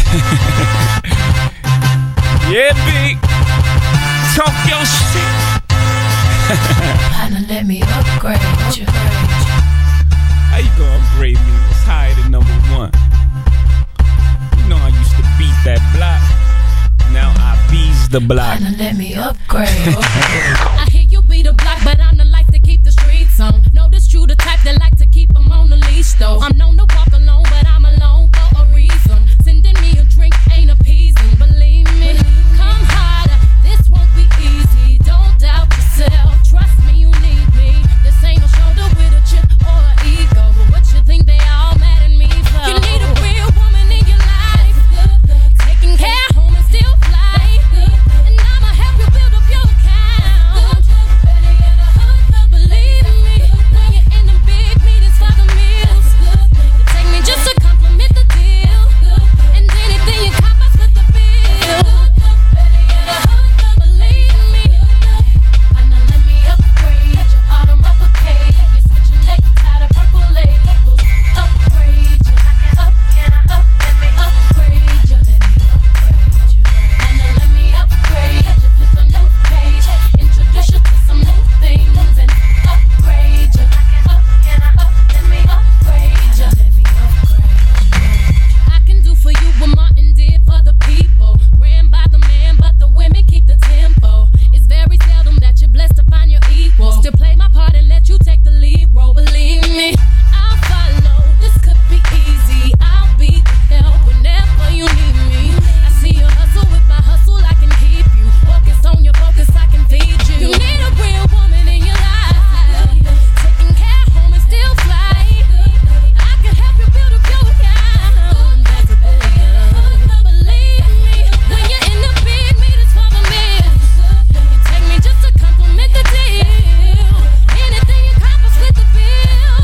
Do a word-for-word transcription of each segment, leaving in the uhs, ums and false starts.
Yeah, big. Talk your shit. Partner, let me upgrade you. How you gonna upgrade me? It's higher than number one. You know I used to beat that block. Now I bees the block. Partner, let me upgrade. I hear you be the block, but I'm the life to keep the streets on. Notice you the type that like to keep them on the leash though. I'm known to walk alone, but I'm alone for a reason. Sending me a drink ain't appeasing, believe me. Come harder, this won't be easy. Don't doubt yourself, trust me, you need me. This ain't a shoulder with a chip or an ego, but what you think they all mad at me for? You need a real woman in your life, taking care, home and still fly. And I'ma help you build up your account. Believe me, when you're in the big meetings for the meals, you take me just to compliment the deal. And anything you cop, I split the bill. Believe me, partner, let me upgrade you. Autumn uppercase, you're switching necktie to purple labels. Upgrade you, I can up, can I up? Let me upgrade you. Let me upgrade you. Partner, let me upgrade you. Flip a new page, introduce you to some new things and upgrade you. I can up, can I up? Let me upgrade you. Let me upgrade you. I can do for you what Martin did for the people. Ran by the man, but the women keep the tempo. It's very seldom that you're blessed to find your equal. Still play my part and let you take the lead role. Believe me, I'll follow. This could be easy. I'll be the help whenever you need me. I see you hustle with my hustle. I can keep you focused on your focus. I can feed you. You need a real woman in your life, taking care, home and still fly. I can help you build up your account. That's a billion. Believe me, when you're in the big meetings for the meals, you take me just to compliment the deal. Anything you cop, I split the bill.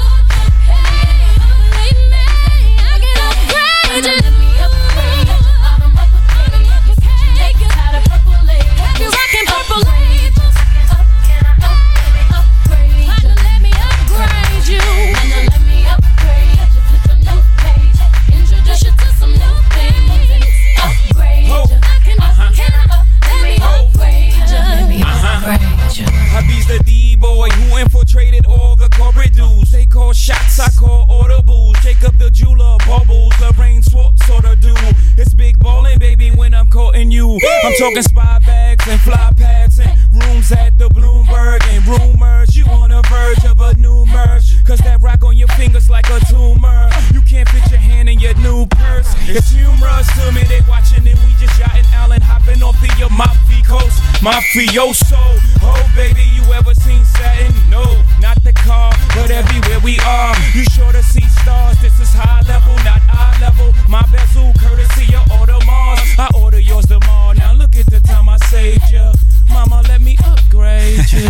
Hey, believe me, I can upgrade you. Let me upgrade you. Autumn uppercase, you're switching necktie to purple labels. Have you rocking purple labels? I can up, can I up? Let me upgrade you. Partner, let me upgrade you. Partner, let me upgrade you. Flip a new page, introduce you to some new things and upgrade you. I can up, can I up? Let me upgrade you. Let me upgrade you. Hubby's the D-boy who infiltrated all the corporate dudes. They call shots, I call audibles. Jacob the jeweler, bubbles, the rain sort sorta do. It's big ballin', baby, when I'm courting you. I'm talking spy bags and fly pads and rooms at the Bloomberg and rumors. You on the verge of a new merge, cause that rock on your fingers like a tumor. You can't fit your hand in your new purse. It's humorous to me, they watching and we just yachting Allen, hopping off the Amalfi Coast. Mafioso, oh baby, you ever seen satin? No, not the car, but everywhere we are. You sure to see stars, this is high level, not eye level. My bezel, courtesy of Audemars. I order yours tomorrow, now look at the time I saved ya. Mama, let me upgrade you.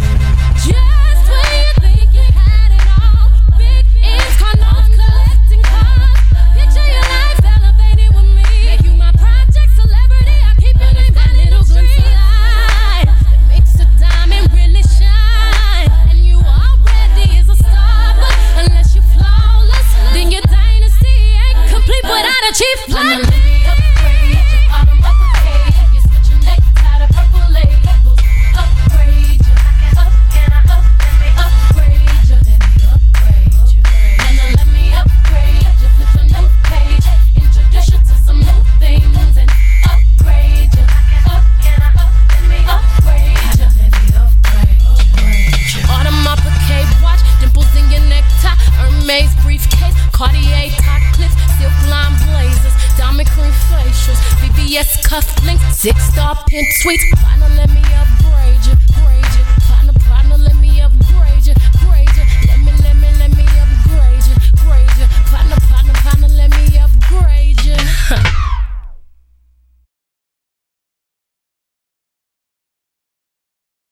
Just when you think you had it all, big ends, condos, collecting cars. Picture your life elevated with me. Make you my project celebrity. I keep it in that little glimpse of light that makes a diamond really shine. And you already is a star, but unless you're flawless, then your dynasty ain't complete without a chief plan. Let me upgrade you. Autumn uppercase, you're switching necktie to purple labels. Upgrade you. I can up, can I up? Let me upgrade you. Let me upgrade you. And let me upgrade you. Flip a new page, introduce you to some new things and upgrade you. I can up, can I up? Let me upgrade you. Let me upgrade you. Autumn uppercase watch, dimples in your necktie, Hermes briefcase, Cartier top clips, silk line blazers, diamond cream facials, V V S cufflinks, six star pimp suites. Finally, let me up.